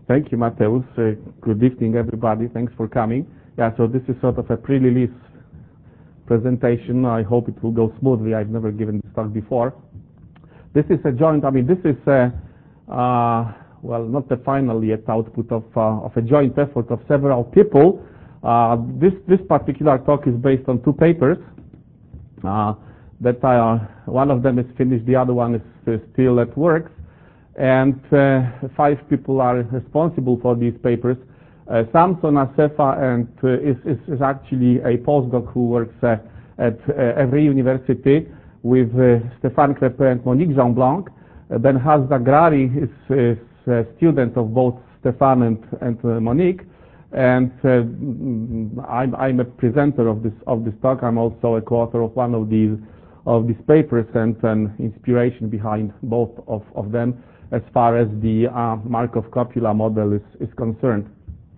Thank you, Mateusz. Good evening, everybody. Thanks for coming. Yeah, so this is sort of a pre-release presentation. I hope it will go smoothly. I've never given this talk before. This is a joint, this is well, not the final yet output of a joint effort of several people. This particular talk is based on two papers that one of them is finished, the other one is still at work. And 5 people are responsible for these papers. Samson Asefa and is actually a postdoc who works at every university with Stéphane Crépin and Monique Jean-Blanc. Ben Haz Zagrari is a student of both Stéphane and Monique. And I'm a presenter of this talk. I'm also a co-author of one of these papers and an inspiration behind both of them as far as the Markov copula model is concerned.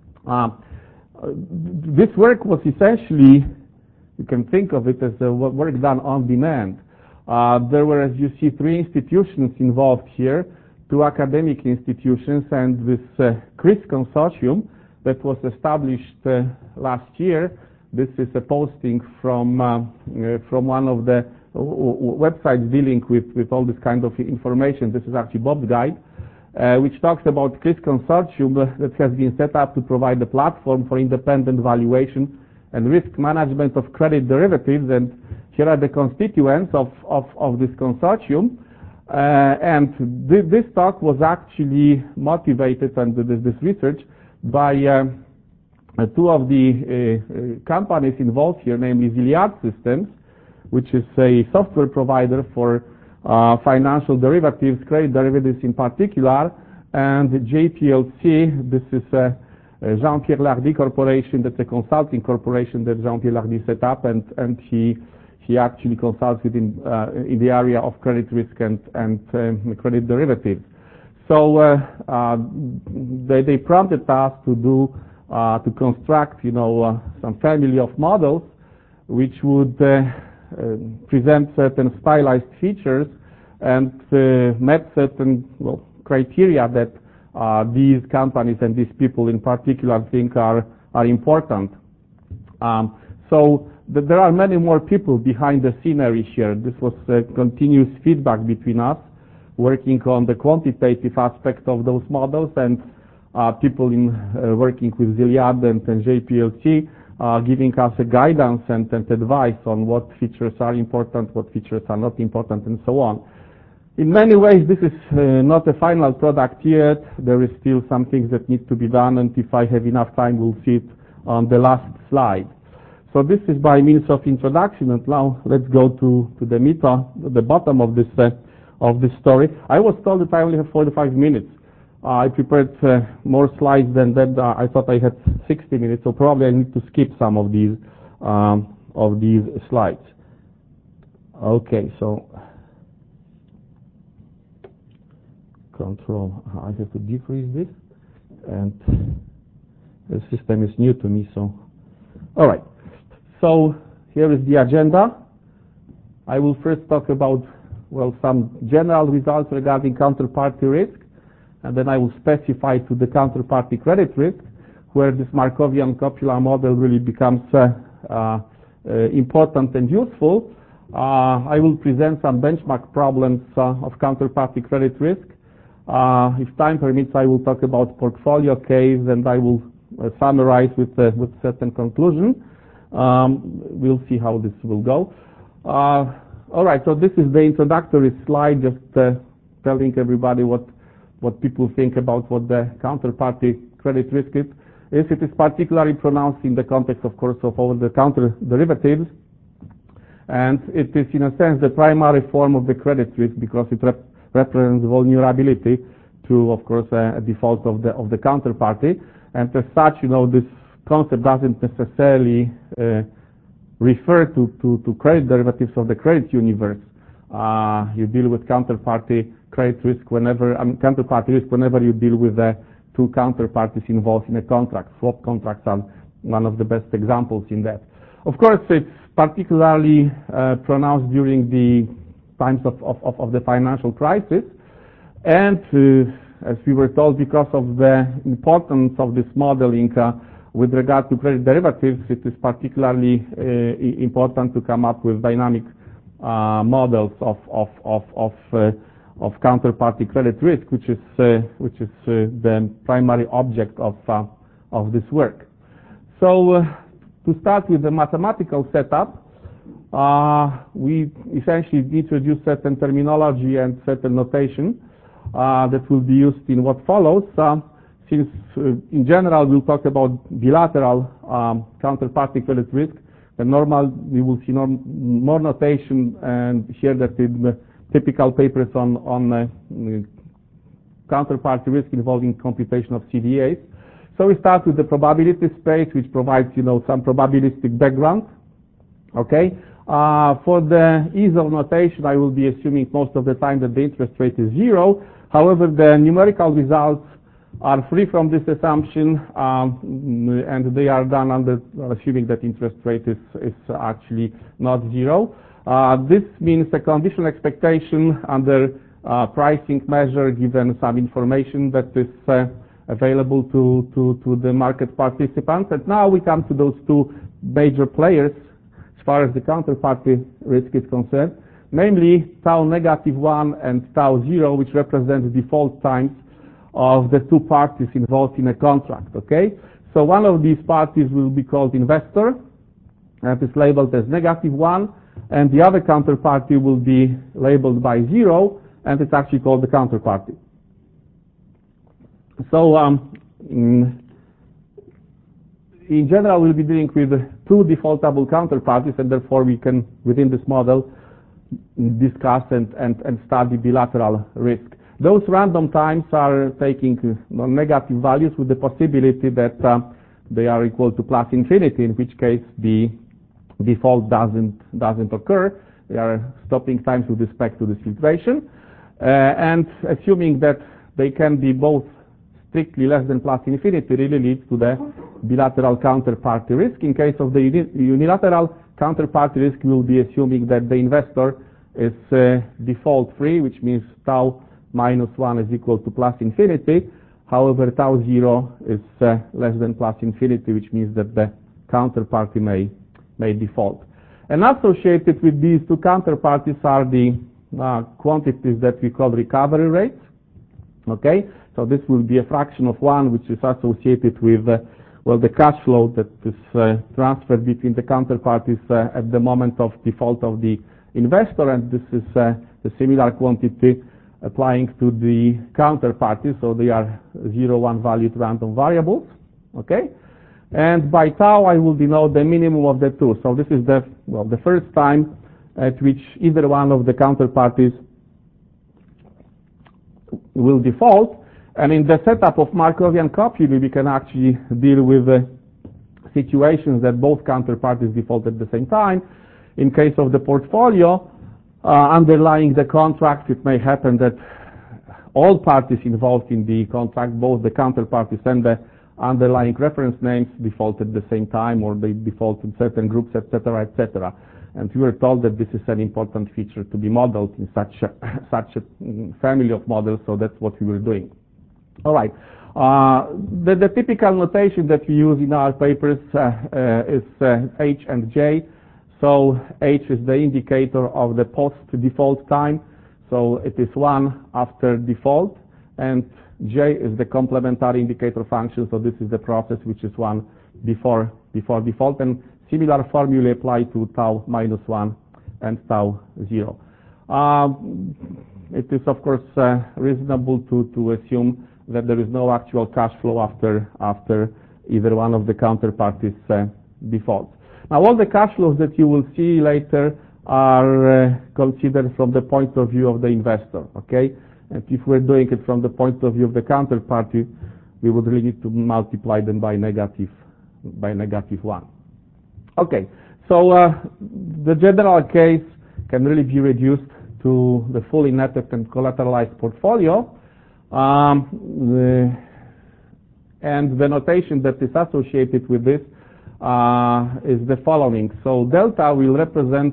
This work was essentially, you can think of it as work done on demand. There were, as you see, 3 institutions involved here, 2 academic institutions, and this CRIS consortium that was established last year. This is a posting from one of the websites dealing with all this kind of information. This is actually Bob's guide, which talks about CRIS consortium that has been set up to provide a platform for independent valuation and risk management of credit derivatives. And here are the constituents of this consortium. And this talk was actually motivated, and this research, by 2 of the companies involved here, namely Ziliad Systems, which is a software provider for financial derivatives, credit derivatives in particular, and JPLC. This is Jean-Pierre Lardy Corporation. That's a consulting corporation that Jean-Pierre Lardy set up, and he actually consults in the area of credit risk and credit derivatives. So they prompted us to construct, some family of models which would present certain stylized features and met certain criteria that these companies and these people in particular think are important. So there are many more people behind the scenery here. This was continuous feedback between us, working on the quantitative aspect of those models, and people working with Ziliad and JPLC, giving us a guidance and advice on what features are important, what features are not important, and so on. In many ways, this is not a final product yet. There is still some things that need to be done, and if I have enough time, we'll see it on the last slide. So this is by means of introduction, and now let's go to the meat, the bottom of this story. I was told that I only have 45 minutes. I prepared more slides than that. I thought I had 60 minutes, so probably I need to skip some of these slides. Okay, so control. I have to decrease this, and the system is new to me. So, all right. So here is the agenda. I will first talk about some general results regarding counterparty risk. And then I will specify to the counterparty credit risk, where this Markovian copula model really becomes important and useful. I will present some benchmark problems of counterparty credit risk. If time permits, I will talk about portfolio case, and I will summarize with certain conclusion. We'll see how this will go. All right, so this is the introductory slide, just telling everybody what people think about what the counterparty credit risk is. It is particularly pronounced in the context, of course, of over-the-counter derivatives. And it is, in a sense, the primary form of the credit risk because it represents vulnerability to, of course, a default of the counterparty. And as such, this concept doesn't necessarily refer to credit derivatives of the credit universe. You deal with counterparty credit risk whenever you deal with the 2 counterparties involved in a contract. Swap contracts are one of the best examples in that. Of course, it's particularly pronounced during the times of the financial crisis, and as we were told, because of the importance of this modeling with regard to credit derivatives, it is particularly important to come up with dynamic models of counterparty credit risk, which is the primary object of this work. So to start with the mathematical setup, we essentially introduce certain terminology and certain notation that will be used in what follows. Since in general we'll talk about bilateral counterparty credit risk, we will see more notation, and here that in the typical papers on counterparty risk involving computation of CVAs. So we start with the probability space, which provides some probabilistic background. Okay. For the ease of notation, I will be assuming most of the time that the interest rate is 0. However, the numerical results are free from this assumption, and they are done under assuming that interest rate is actually not 0. This means a conditional expectation under pricing measure, given some information that is available to the market participants. And now we come to those two major players as far as the counterparty risk is concerned, namely tau -1 and tau 0, which represent the default times of the two parties involved in a contract. Okay, so one of these parties will be called investor, and is labeled as -1, and the other counterparty will be labeled by 0, and it's actually called the counterparty. So in general, we'll be dealing with two defaultable counterparties, and therefore we can, within this model, discuss and study bilateral risk. Those random times are taking negative values with the possibility that they are equal to plus infinity, in which case the default doesn't occur. They are stopping times with respect to this filtration, and assuming that they can be both strictly less than plus infinity really leads to the bilateral counterparty risk. In case of the unilateral counterparty risk, we'll be assuming that the investor is default free, which means tau -1 is equal to plus infinity. However, tau 0 is less than plus infinity, which means that the counterparty may default. And associated with these two counterparties are the quantities that we call recovery rates. Okay, so this will be a fraction of 1, which is associated with the cash flow that is transferred between the counterparties at the moment of default of the investor, and this is a similar quantity applying to the counterparties, so they are 0, 1 valued random variables. Okay, and by tau I will denote the minimum of the two. So this is the first time at which either one of the counterparties will default. And in the setup of Markovian copying, we can actually deal with situations that both counterparties default at the same time. In case of the portfolio underlying the contract, it may happen that all parties involved in the contract, both the counterparties and the underlying reference names, default at the same time, or they default in certain groups, etc., etc. And we were told that this is an important feature to be modeled in such a family of models, so that's what we were doing. All right. The typical notation that we use in our papers is H and J. So H is the indicator of the post-default time, so it is 1 after default, and J is the complementary indicator function, so this is the process which is 1 before default, and similar formulae apply to tau -1 and tau 0. It is of course reasonable to assume that there is no actual cash flow after either one of the counterparties defaults. Now, all the cash flows that you will see later are considered from the point of view of the investor. Okay, and if we're doing it from the point of view of the counterparty, we would really need to multiply them by -1. Okay, so the general case can really be reduced to the fully netted and collateralized portfolio. And the notation that is associated with this is the following. So delta will represent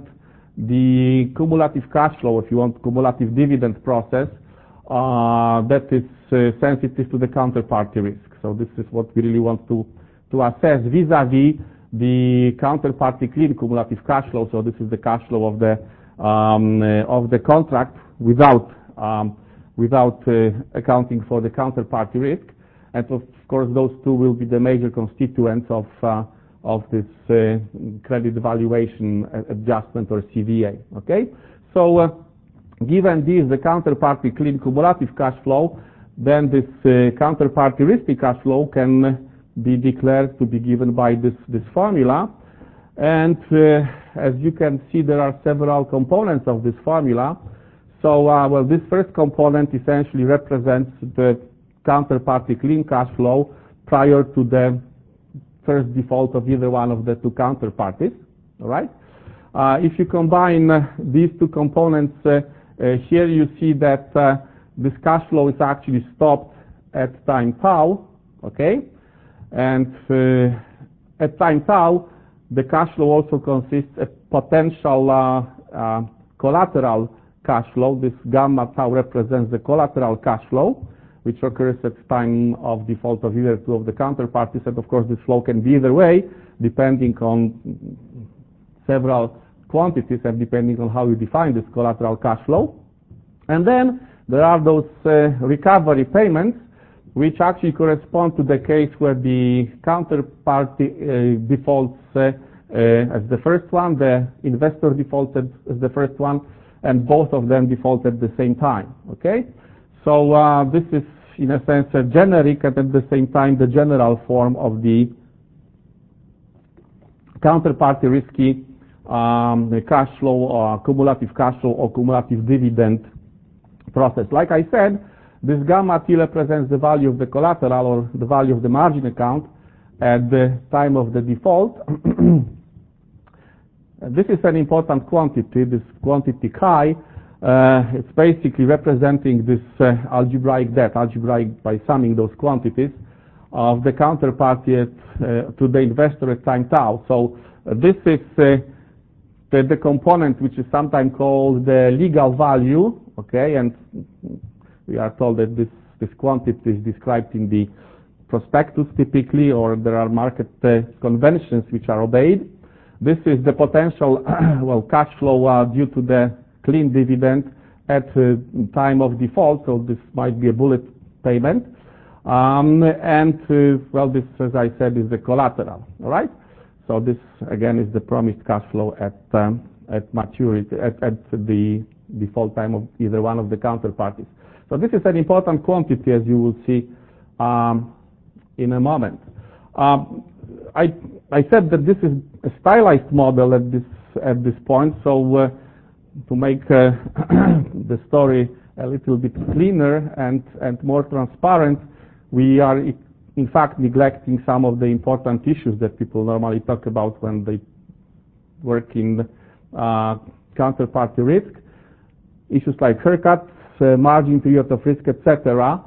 the cumulative cash flow, if you want, cumulative dividend process that is sensitive to the counterparty risk. So this is what we really want to assess vis-a-vis the counterparty clean cumulative cash flow. So this is the cash flow of the contract without accounting for the counterparty risk. And of course, those two will be the major constituents of this credit valuation adjustment, or CVA. Okay, so given this, the counterparty clean cumulative cash flow, then this counterparty risky cash flow can be declared to be given by this formula. And as you can see, there are several components of this formula. So, well, this first component essentially represents the counterparty clean cash flow prior to the first default of either one of the two counterparties. All right. If you combine these two components, here you see that this cash flow is actually stopped at time tau. Okay. And at time tau, the cash flow also consists of potential collateral cash flow. This gamma tau represents the collateral cash flow, which occurs at time of default of either two of the counterparties. And of course, this flow can be either way, depending on several quantities and depending on how you define this collateral cash flow. And then there are those recovery payments, which actually correspond to the case where the counterparty defaults as the first one, the investor defaulted as the first one, and both of them default at the same time. Okay, so this is in a sense a generic and at the same time the general form of the counterparty risky the cash flow, or cumulative cash flow, or cumulative dividend process. Like I said, this gamma T represents the value of the collateral, or the value of the margin account at the time of the default. This is an important quantity, this quantity chi. It's basically representing this algebraic debt, algebraic by summing those quantities of the counterparty to the investor at time tau. So this is the component which is sometimes called the legal value. Okay, and we are told that this quantity is described in the prospectus typically, or there are market conventions which are obeyed. This is the potential well, cash flow due to the clean dividend at time of default. So this might be a bullet payment. Well, this, as I said, is the collateral. All right. So this again is the promised cash flow at maturity, at the default time of either one of the counterparties. So this is an important quantity, as you will see in a moment. I said that this is a stylized model at this point. So to make the story a little bit cleaner and more transparent, we are in fact neglecting some of the important issues that people normally talk about when they work in counterparty risk. Issues like haircuts, margin period of risk, etc.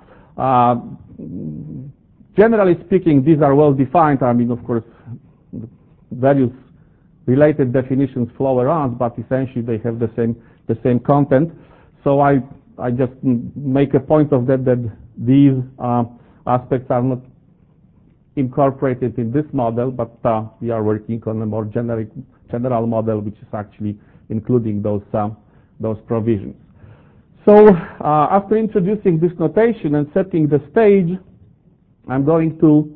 Generally speaking, these are well defined. I mean, of course, various related definitions flow around, but essentially they have the same content. So I just make a point of that these aspects are not incorporated in this model, but we are working on a more general model, which is actually including those provisions. So after introducing this notation and setting the stage, I'm going to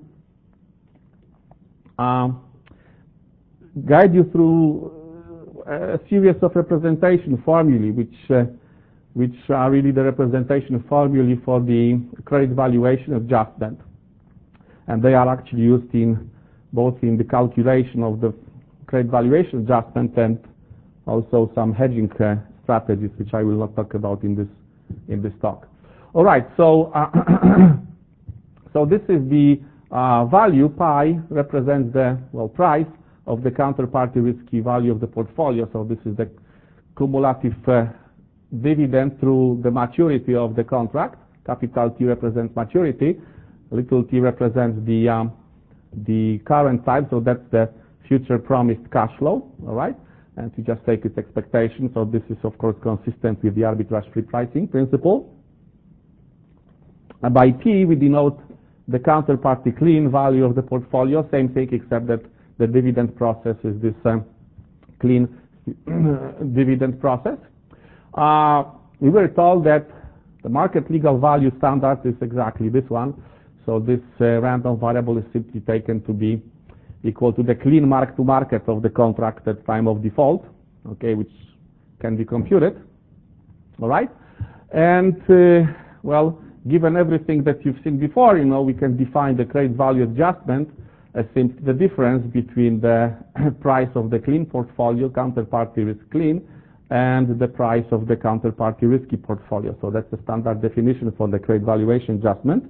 guide you through a series of representation formulae, which are really the representation formulae for the credit valuation adjustment, and they are actually used in both in the calculation of the credit valuation adjustment and also some hedging strategies, which I will not talk about in this talk. All right, so so this is the value. Pi represents the price of the counterparty risky value of the portfolio. So this is the cumulative dividend through the maturity of the contract. Capital T represents maturity. Little t represents the current time. So that's the future promised cash flow. All right. And we just take its expectation. So this is, of course, consistent with the arbitrage free pricing principle. By P, we denote the counterparty clean value of the portfolio. Same thing, except that the dividend process is this clean dividend process. We were told that the market legal value standard is exactly this one. So this random variable is simply taken to be equal to the clean mark-to-market of the contract at time of default, okay, which can be computed. All right? And, well, given everything that you've seen before, you know, we can define the credit value adjustment as simply the difference between the price of the clean portfolio, counterparty risk clean, and the price of the counterparty risky portfolio. So that's the standard definition for the credit valuation adjustment.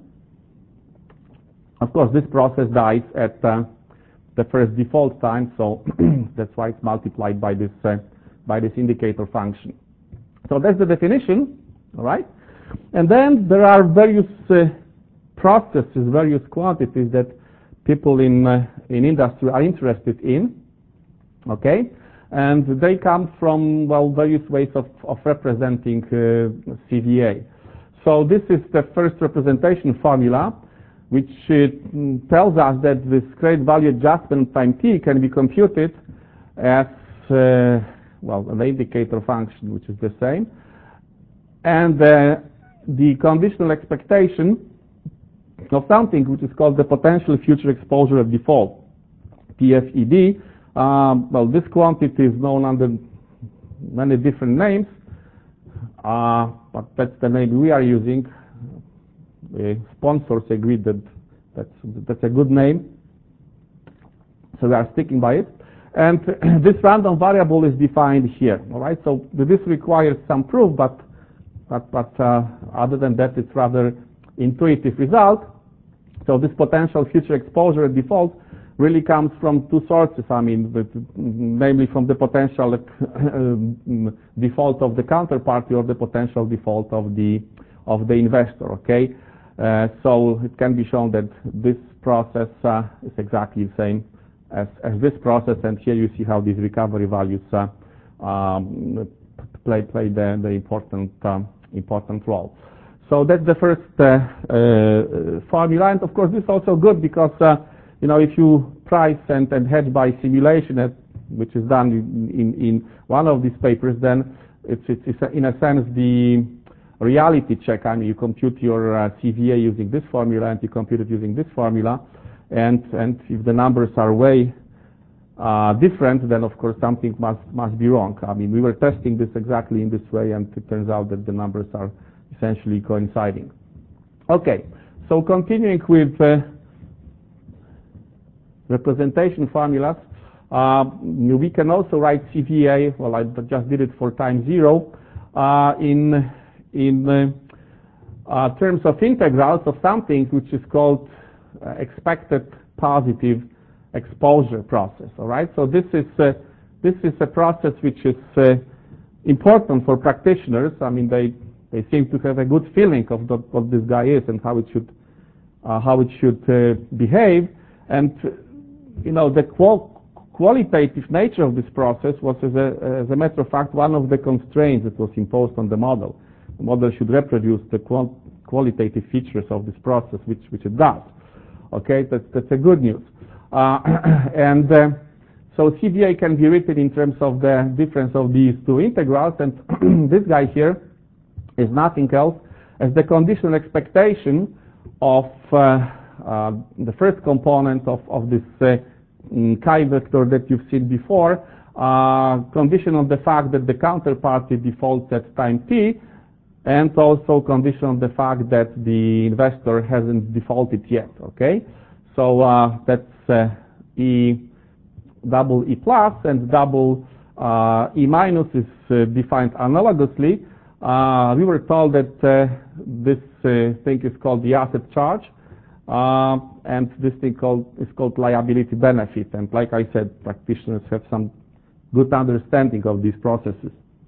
Of course, this process dies at the first default time, so that's why it's multiplied by this indicator function. So that's the definition, all right? And then there are various processes, various quantities that people in industry are interested in, okay? And they come from, well, various ways of representing CVA. So this is the first representation formula, which tells us that this credit value adjustment time T can be computed as, well, an indicator function, which is the same. And the conditional expectation of something which is called the potential future exposure at default, PFED. Well, this quantity is known under many different names, but that's the name we are using. Sponsors agreed that that's a good name, so we are sticking by it. And this random variable is defined here. All right, so this requires some proof, but other than that, it's rather intuitive result. So this potential future exposure at default really comes from two sources. I mean, namely from the potential default of the counterparty or the potential default of the investor. Okay, so it can be shown that this process is exactly the same as this process, and here you see how these recovery values play the important role. So that's the first formula, and of course this is also good because you know, if you price and hedge by simulation, which is done in one of these papers, then it's in a sense the reality check. I mean, you compute your CVA using this formula, and you compute it using this formula, and if the numbers are way different, then of course something must be wrong. I mean, we were testing this exactly in this way, and it turns out that the numbers are essentially coinciding. Okay, so continuing with representation formulas, we can also write CVA. Well, I just did it for time zero in terms of integrals of something which is called expected positive exposure process. All right, so this is a process which is important for practitioners. I mean, they seem to have a good feeling of what this guy is and how it should behave. And you know, the qualitative nature of this process was, as a matter of fact, one of the constraints that was imposed on the model. The model should reproduce the qualitative features of this process, which it does. Okay, that's a good news. And so CVA can be written in terms of the difference of these two integrals, and this guy here is nothing else as the conditional expectation of the first component of this chi vector that you've seen before, condition on the fact that the counterparty defaults at time t, and also condition on the fact that the investor hasn't defaulted yet. Okay, so that's E double E plus, and double E minus is defined analogously. We were told that this thing is called the asset charge, and this thing is called liability benefit. And like I said, practitioners have some good understanding of these processes.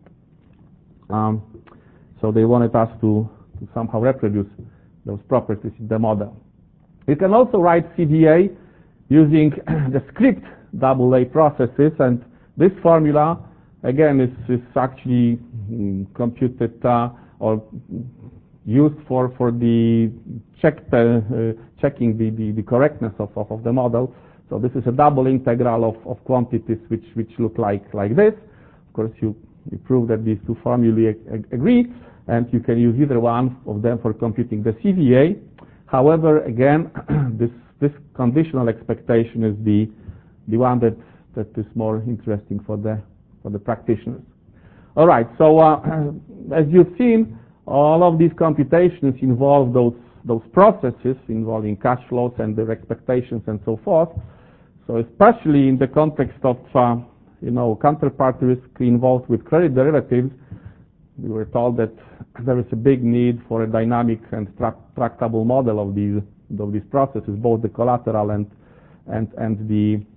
So they wanted us to somehow reproduce those properties in the model. You can also write CVA using the script AA processes, and this formula again is actually computed or used for the checking the correctness of the model. So this is a double integral of quantities which look like this. Of course, you prove that these two formulae agree, and you can use either one of them for computing the CVA. However, again, this conditional expectation is the one that is more interesting for the practitioners. All right. So as you've seen, all of these computations involve those processes involving cash flows and their expectations and so forth. So especially in the context of counterparty risk involved with credit derivatives, we were told that there is a big need for a dynamic and tractable model of these processes, both the collateral and the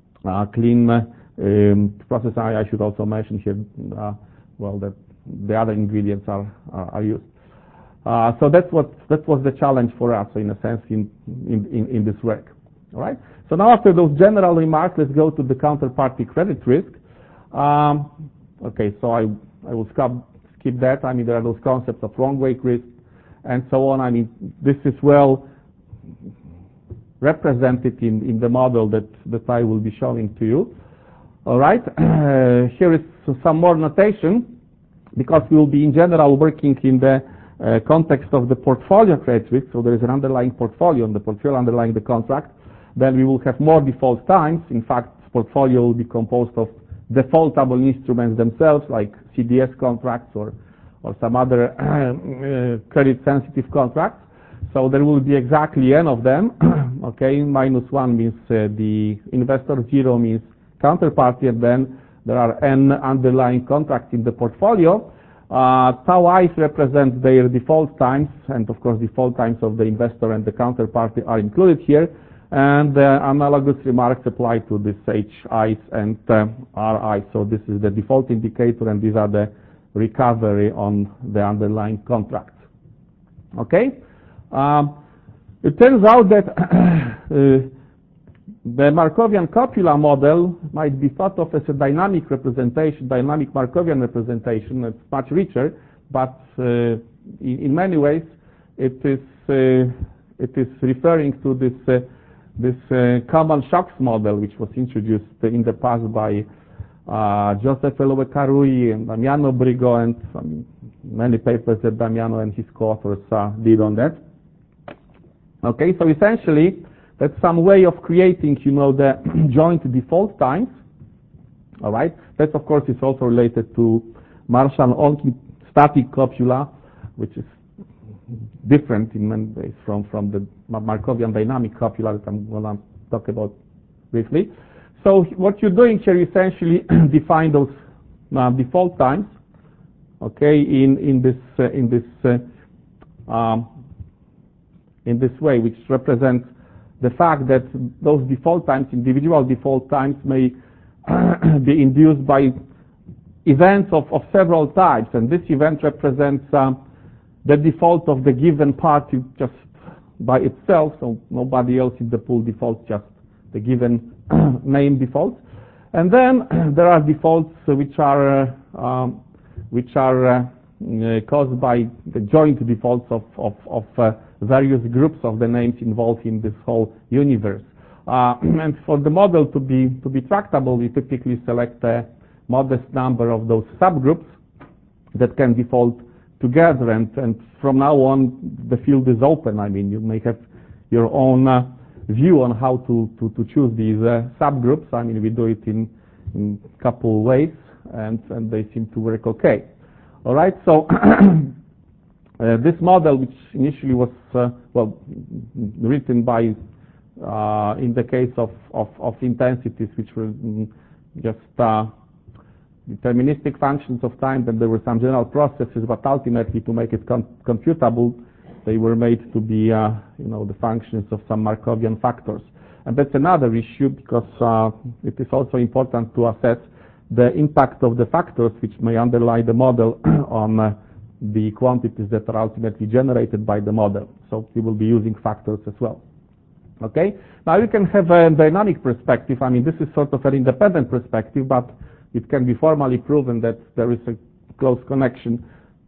clean process. I should also mention here, that the other ingredients are used. So that was the challenge for us, in a sense, in this work. All right. So now, after those general remarks, let's go to the counterparty credit risk. Okay. So I will skip that. I mean, there are those concepts of wrong wake risk and so on. I mean, this is well represented in the model that I will be showing to you. All right. Here is some more notation, because we will be in general working in the context of the portfolio credit risk. So there is an underlying portfolio, and the portfolio underlying the contract. Then we will have more default times. In fact, portfolio will be composed of defaultable instruments themselves, like CDS contracts or some other credit-sensitive contracts. So there will be exactly n of them. Okay, -1 means the investor, 0 means counterparty, and then there are n underlying contracts in the portfolio. Tau I represents their default times, and of course default times of the investor and the counterparty are included here. And analogous remarks apply to this HIs and RI. So this is the default indicator, and these are the recovery on the underlying contracts. Okay? It turns out that the Markovian copula model might be thought of as a dynamic representation, dynamic Markovian representation. It's much richer, but in many ways it is referring to this common shocks model, which was introduced in the past by Joseph Elowe-Karui and Damiano Brigo, and many papers that Damiano and his co-authors did on that. Okay, so essentially that's some way of creating, the joint default times. All right, that of course is also related to Marshall-Onkey static copula, which is different in many ways from the Markovian dynamic copula that I'm going to talk about briefly. So what you're doing here, you essentially define those default times, okay, in this way, which represents the fact that those default times, individual default times, may be induced by events of several types, and this event represents the default of the given party just by itself, so nobody else in the pool defaults, just the given name defaults. And then there are defaults which are caused by the joint defaults of various groups of the names involved in this whole universe. And for the model to be tractable, we typically select a modest number of those subgroups that can default together, and from now on the field is open. I mean, you may have your own view on how to choose these subgroups. I mean, we do it in a couple ways, and they seem to work okay. All right, so this model, which initially was written by in the case of intensities, which were just deterministic functions of time, then there were some general processes, but ultimately to make it computable, they were made to be the functions of some Markovian factors. And that's another issue, because it is also important to assess the impact of the factors which may underlie the model on the quantities that are ultimately generated by the model. So we will be using factors as well. Okay? Now you can have a dynamic perspective. I mean, this is sort of an independent perspective, but it can be formally proven that there is a close connection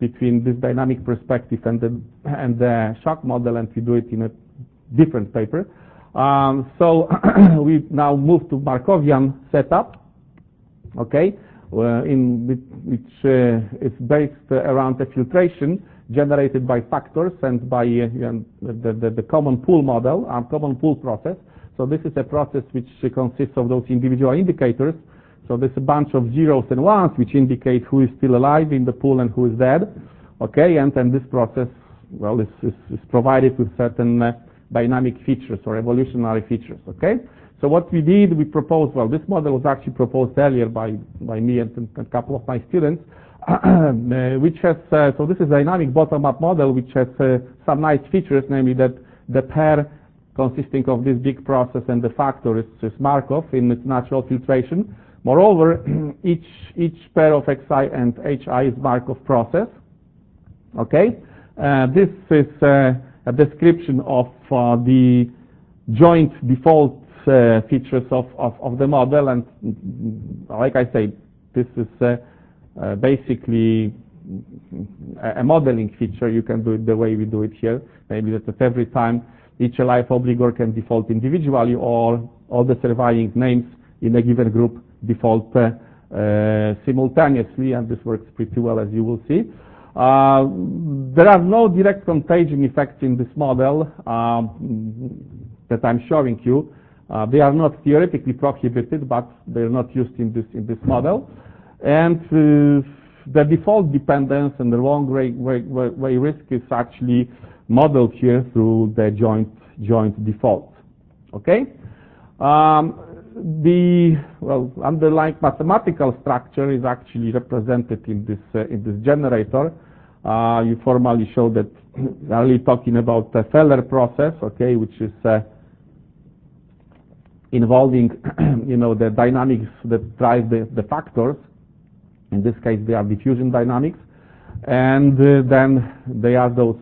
between this dynamic perspective and the shock model, and we do it in a different paper. So we now move to Markovian setup, okay, which is based around a filtration generated by factors and by the common pool model, common pool process. So this is a process which consists of those individual indicators. So there's a bunch of zeros and ones which indicate who is still alive in the pool and who is dead. Okay, and this process, well, is provided with certain dynamic features or evolutionary features. Okay, so what we did, we proposed, well, this model was actually proposed earlier by me and a couple of my students, which has, so this is a dynamic bottom-up model which has some nice features, namely that the pair consisting of this big process and the factor is Markov in its natural filtration. Moreover, each pair of xi and hi is Markov process. Okay, this is a description of the joint default features of the model, and like I say, this is basically a modeling feature. You can do it the way we do it here. Maybe that at every time each alive obligor can default individually, or all the surviving names in a given group default simultaneously, and this works pretty well, as you will see. There are no direct contagion effects in this model that I'm showing you. They are not theoretically prohibited, but they're not used in this model. And the default dependence and the long way risk is actually modeled here through the joint default. Okay. The underlying mathematical structure is actually represented in this generator. You formally show that we're really talking about the Feller process, okay, which is involving the dynamics that drive the factors. In this case, they are diffusion dynamics, and then they are those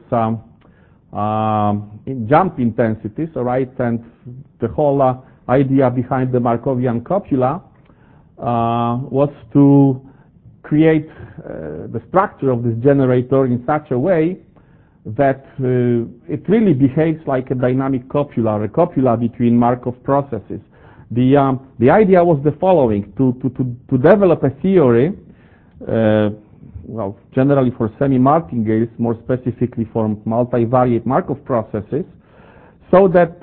jump intensities, all right, and the whole idea behind the Markovian copula was to create the structure of this generator in such a way that it really behaves like a dynamic copula, or a copula between Markov processes. The idea was the following: to develop a theory, well, generally for semi-martingales, more specifically for multivariate Markov processes, so that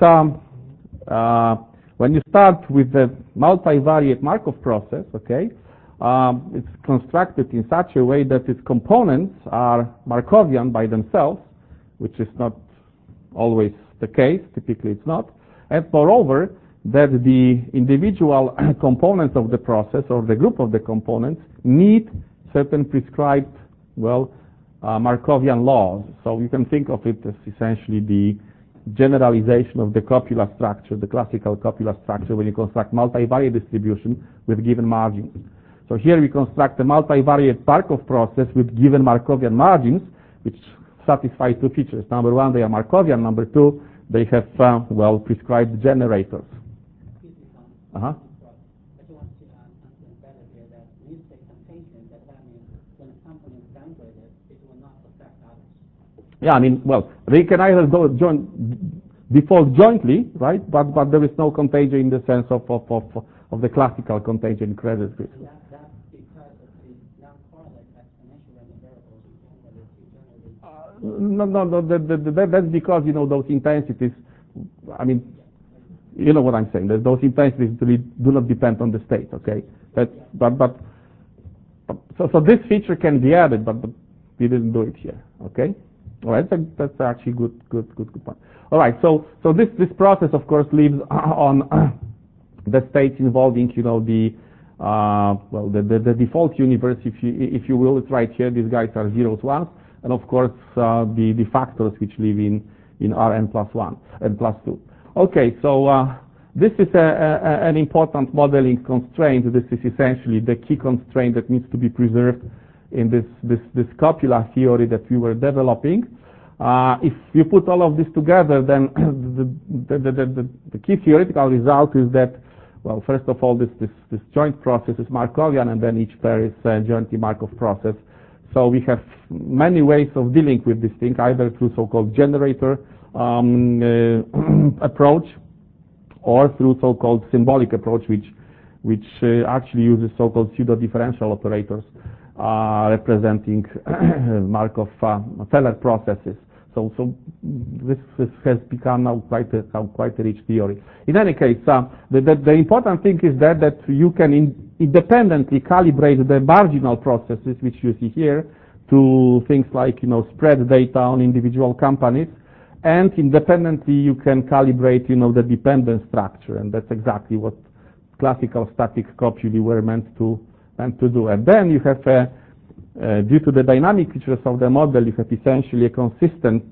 when you start with the multivariate Markov process, okay, it's constructed in such a way that its components are Markovian by themselves, which is not always the case. Typically, it's not. And moreover, that the individual components of the process, or the group of the components, need certain prescribed, well, Markovian laws. So you can think of it as essentially the generalization of the copula structure, the classical copula structure, when you construct multivariate distribution with given margins. So here we construct a multivariate Markov process with given Markovian margins, which satisfy two features. Number one, they are Markovian. Number two, they have, well, prescribed generators. Uh-huh. Yeah, I mean, well, they can either default jointly, right? But there is no contagion in the sense of the classical contagion credit risk. That's because of the non-correlate exponential random variables. No, that's because, those intensities, I mean, you know what I'm saying. Those intensities really do not depend on the state, okay? So this feature can be added, but we didn't do it here, okay? All right, that's actually good point. All right, so this process, of course, lives on the states involving, the default universe, if you will. It's right here. These guys are zeros, ones, and of course the factors which live in Rn plus 1 and plus 2. Okay, so this is an important modeling constraint. This is essentially the key constraint that needs to be preserved in this copula theory that we were developing. If you put all of this together, then the key theoretical result is that, well, first of all, this joint process is Markovian, and then each pair is jointly Markov process. So we have many ways of dealing with this thing, either through so-called generator approach, or through so-called symbolic approach, which actually uses so-called pseudo-differential operators representing Markov-Feller processes. So this has become now quite a rich theory. In any case, the important thing is that you can independently calibrate the marginal processes, which you see here, to things like spread data on individual companies, and independently you can calibrate the dependent structure, and that's exactly what classical static copulae were meant to do. And then you have due to the dynamic features of the model, you have essentially a consistent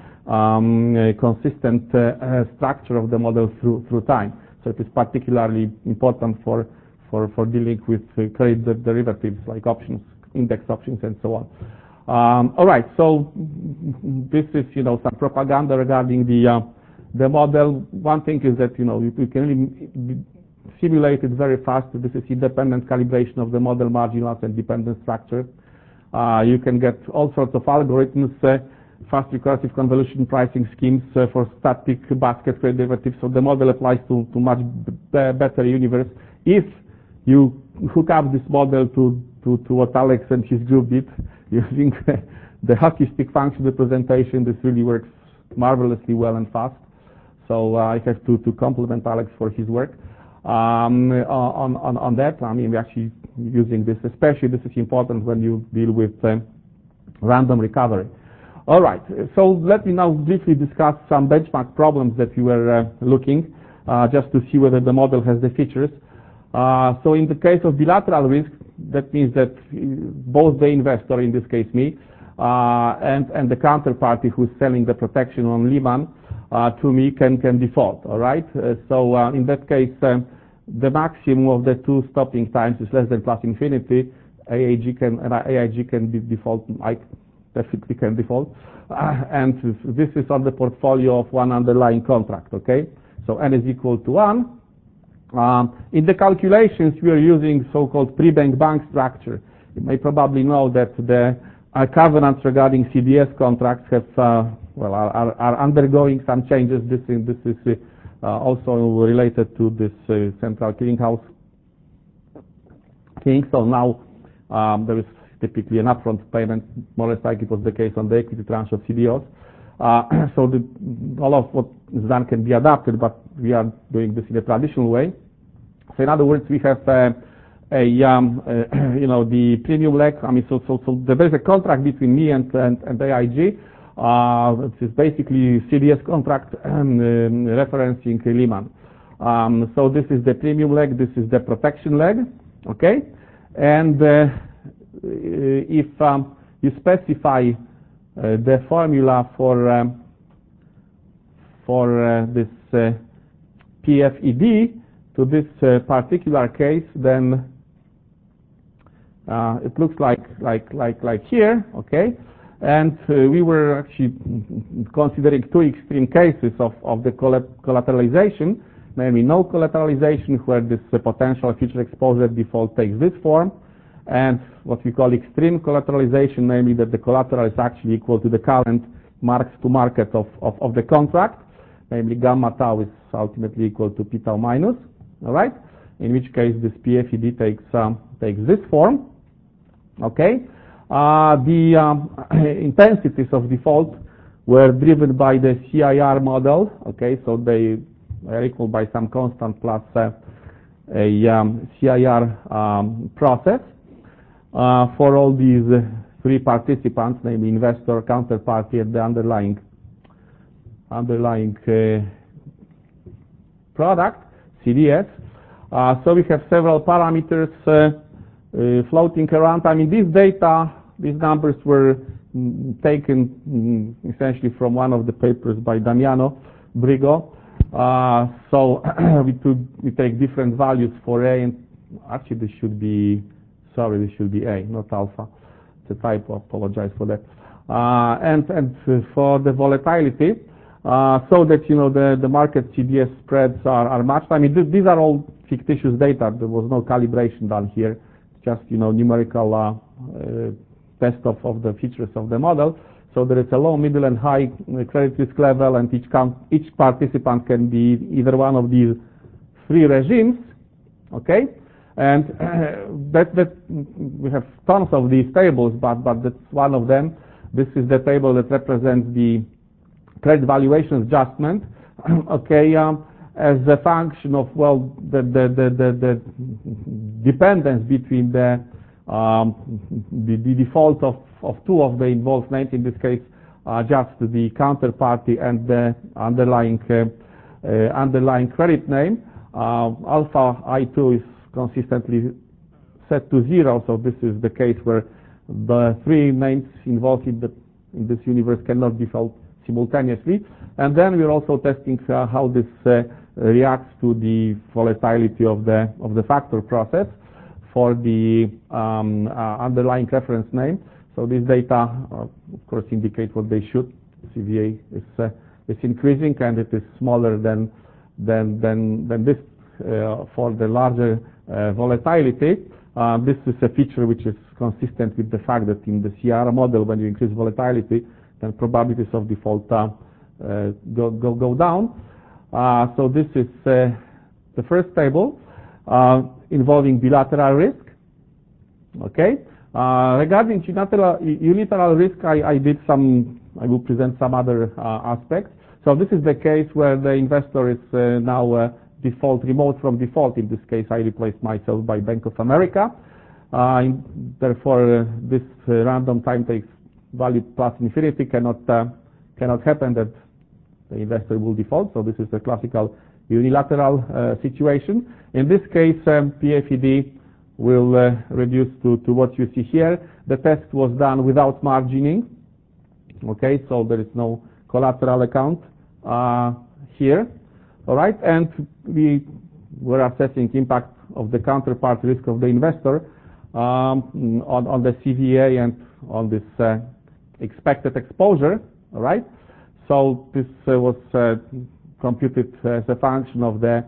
structure of the model through time. So it is particularly important for dealing with credit derivatives like options, index options, and so on. All right, so this is some propaganda regarding the model. One thing is that you can really simulate it very fast. This is independent calibration of the model marginals and dependent structure. You can get all sorts of algorithms, fast recursive convolution pricing schemes for static basket credit derivatives. So the model applies to much better universe. If you hook up this model to what Alex and his group did using the hockey stick function representation, this really works marvelously well and fast. So I have to compliment Alex for his work on that. I mean, we're actually using this, especially this is important when you deal with random recovery. All right, so let me now briefly discuss some benchmark problems that we were looking, just to see whether the model has the features. So in the case of bilateral risk, that means that both the investor, in this case me, and the counterparty who's selling the protection on Lehman to me can default. All right, so in that case, the maximum of the two stopping times is less than plus infinity. AIG can default. I definitely can default, and this is on the portfolio of one underlying contract. Okay, so n is equal to 1. In the calculations, we are using so-called pre-bank bank structure. You may probably know that the covenants regarding CDS contracts have are undergoing some changes. This is also related to this central clearinghouse thing. So now there is typically an upfront payment, more or less like it was the case on the equity tranche of CDOs. So all of what is done can be adapted, but we are doing this in a traditional way. So in other words, we have the premium leg. I mean, so there is a contract between me and AIG. It is basically CDS contract referencing Lehman. So this is the premium leg. This is the protection leg. Okay, and if you specify the formula for this PFED to this particular case, then it looks like here. Okay. And we were actually considering two extreme cases of the collateralization, namely no collateralization, where this potential future exposure default takes this form, and what we call extreme collateralization, namely that the collateral is actually equal to the current marks to market of the contract, namely gamma tau is ultimately equal to p tau minus. All right, in which case this PFED takes this form. Okay. The intensities of default were driven by the CIR model. Okay, so they are equal by some constant plus a CIR process for all these three participants, namely investor, counterparty, and the underlying product, CDS. So we have several parameters floating around. I mean, these data, these numbers were taken essentially from one of the papers by Damiano Brigo. So we take different values for A, and actually this should be A, not alpha. It's a typo. Apologize for that. And for the volatility, so that the market CDS spreads are matched. I mean, these are all fictitious data. There was no calibration done here. Just numerical test of the features of the model. So there is a low, middle, and high credit risk level, and each participant can be either one of these three regimes. Okay, and that we have tons of these tables, but that's one of them. This is the table that represents the credit valuation adjustment. Okay, as a function of the dependence between the default of two of the involved names, in this case just the counterparty and the underlying credit name. Alpha I2 is consistently set to 0, so this is the case where the three names involved in this universe cannot default simultaneously. And then we're also testing how this reacts to the volatility of the factor process for the underlying reference name. So this data, of course, indicate what they should. CVA is increasing, and it is smaller than this for the larger volatility. This is a feature which is consistent with the fact that in the CR model, when you increase volatility, then probabilities of default go down. So this is the first table involving bilateral risk. Okay. Regarding unilateral risk, I will present some other aspects. So this is the case where the investor is now remote from default. In this case, I replaced myself by Bank of America. Therefore, this random time takes value plus infinity cannot happen that the investor will default. So this is a classical unilateral situation. In this case, PFED will reduce to what you see here. The test was done without margining. Okay, so there is no collateral account here. All right, and we were assessing impact of the counterpart risk of the investor on the CVA and on this expected exposure. All right, so this was computed as a function of the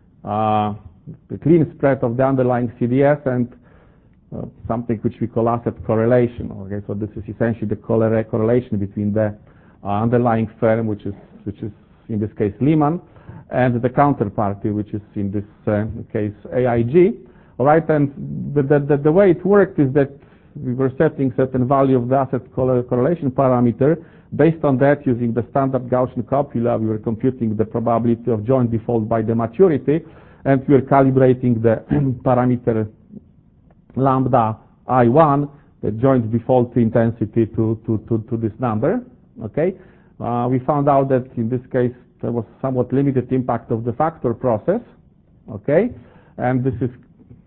clean spread of the underlying CDS and something which we call asset correlation. Okay, so this is essentially the correlation between the underlying firm, which is in this case Lehman, and the counterparty, which is in this case AIG. All right, and the way it worked is that we were setting certain value of the asset correlation parameter. Based on that, using the standard Gaussian copula, we were computing the probability of joint default by the maturity, and we were calibrating the parameter lambda I1, the joint default intensity to this number. Okay, we found out that in this case there was somewhat limited impact of the factor process. Okay, and this is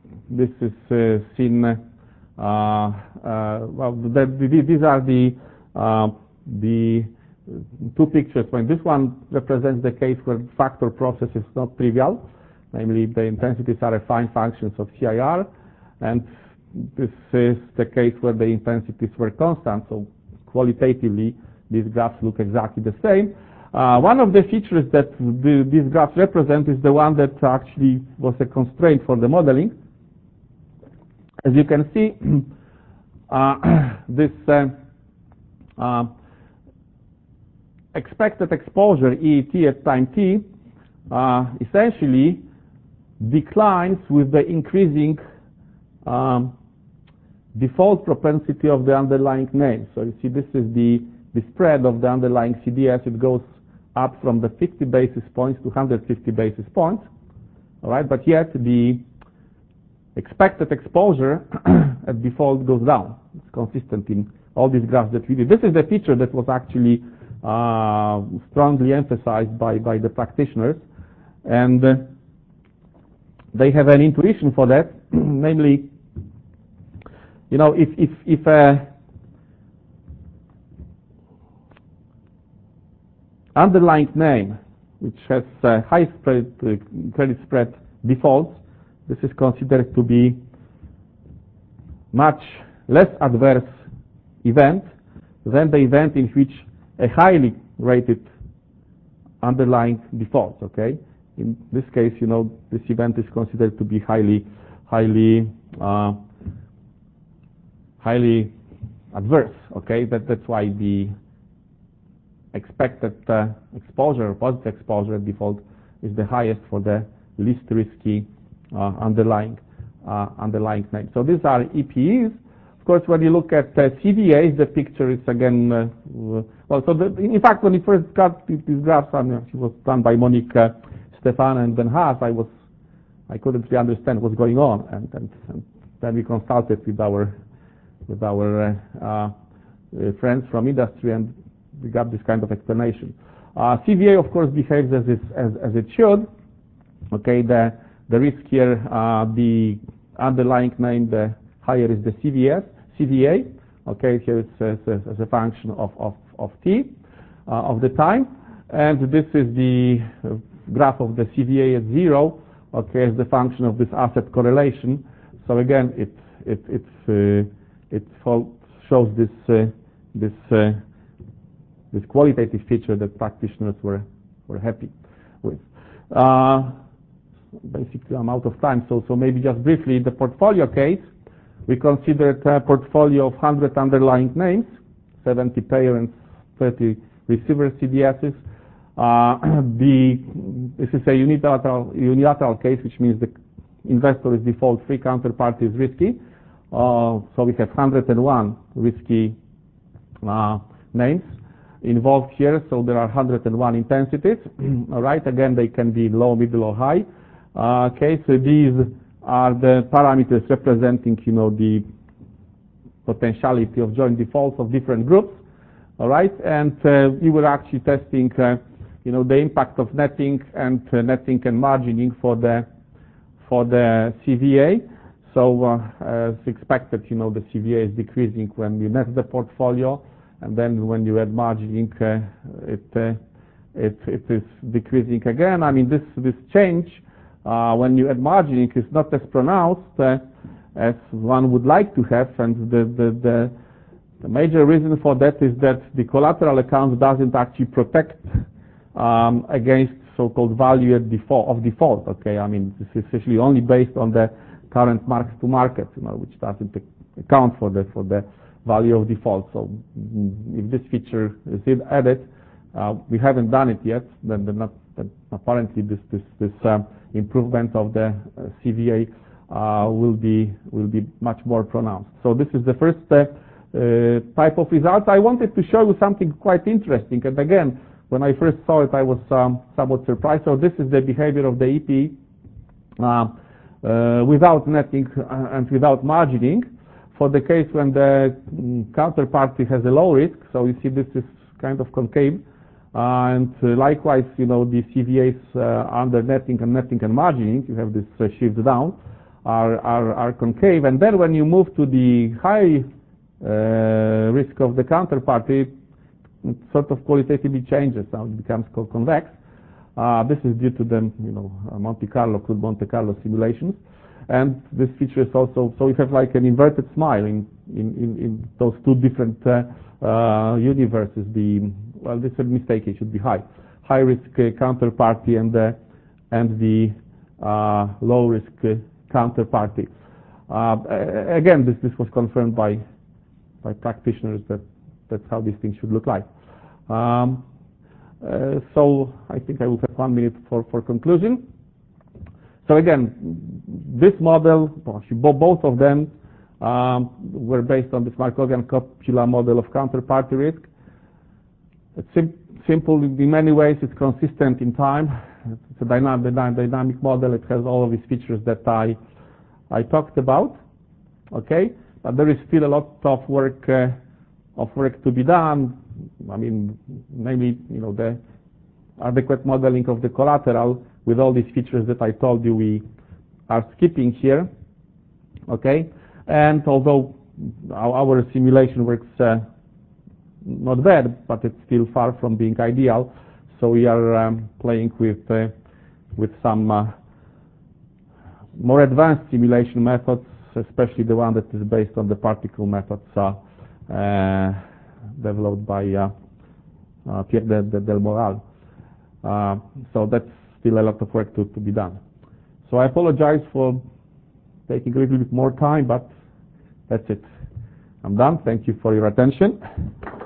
seen. These are the two pictures. When this one represents the case where factor process is not trivial, namely the intensities are affine functions of CIR, and this is the case where the intensities were constant. So qualitatively, these graphs look exactly the same. One of the features that these graphs represent is the one that actually was a constraint for the modeling. As you can see, this expected exposure EET at time t essentially declines with the increasing default propensity of the underlying name. So you see this is the spread of the underlying CDS. It goes up from the 50 basis points to 150 basis points. All right, but yet the expected exposure at default goes down. It's consistent in all these graphs that we did. This is the feature that was actually strongly emphasized by the practitioners, and they have an intuition for that. Namely, if underlying name which has high credit spread defaults, this is considered to be much less adverse event than the event in which a highly rated underlying defaults. Okay, in this case, this event is considered to be highly adverse. Okay, that's why the expected exposure, positive exposure at default, is the highest for the least risky underlying name. So these are EPEs. Of course, when you look at CVAs, the picture is again well. So in fact, when we first got these graphs, it was done by Monique Stefan and Ben Haas. I couldn't really understand what's going on, and then we consulted with our friends from industry, and we got this kind of explanation. CVA, of course, behaves as it should. Okay, the riskier the underlying name, the higher is the CVA. Okay, here it's as a function of t of the time, and this is the graph of the CVA at 0. Okay, as the function of this asset correlation. So again, it shows this qualitative feature that practitioners were happy with. Basically, I'm out of time, so maybe just briefly, the portfolio case, we considered a portfolio of 100 underlying names, 70 payer and 30 receiver CDSs. This is a unilateral case, which means the investor is default-free, counterparty is risky. So we have 101 risky names involved here. So there are 101 intensities. All right. Again, they can be low, middle, or high. Okay. So these are the parameters representing, the potentiality of joint defaults of different groups. All right. And we were actually testing, the impact of netting and margining for the CVA. So as expected, the CVA is decreasing when you net the portfolio, and then when you add margining, it is decreasing again. I mean, this change when you add margining is not as pronounced as one would like to have, and the major reason for that is that the collateral account doesn't actually protect against so-called value at default. Okay, I mean, this is essentially only based on the current marks to market, which doesn't account for the value of default. So if this feature is added, we haven't done it yet. Then apparently this improvement of the CVA will be much more pronounced. So this is the first type of results. I wanted to show you something quite interesting, and again, when I first saw it, I was somewhat surprised. So this is the behavior of the EP without netting and without margining for the case when the counterparty has a low risk. So you see this is kind of concave, and likewise, the CVAs under netting and margining, you have this shift down, are concave. And then when you move to the high risk of the counterparty, it sort of qualitatively changes. Now it becomes convex. This is due to the Monte Carlo simulations, and this feature is also, so you have like an inverted smile in those two different universes. This is a mistake. It should be high risk counterparty and the low risk counterparty. Again, this was confirmed by practitioners that that's how these things should look like. So I think I will have 1 minute for conclusion. So again, this model, both of them were based on this Markovian-Coppola model of counterparty risk. It's simple in many ways. It's consistent in time. It's a dynamic model. It has all of these features that I talked about. Okay, but there is still a lot of work to be done. I mean, maybe the adequate modeling of the collateral with all these features that I told you we are skipping here. Okay, and although our simulation works not bad, but it's still far from being ideal. So we are playing with some more advanced simulation methods, especially the one that is based on the particle methods developed by Pierre del Moral. So that's still a lot of work to be done. So I apologize for taking a little bit more time, but that's it. I'm done. Thank you for your attention.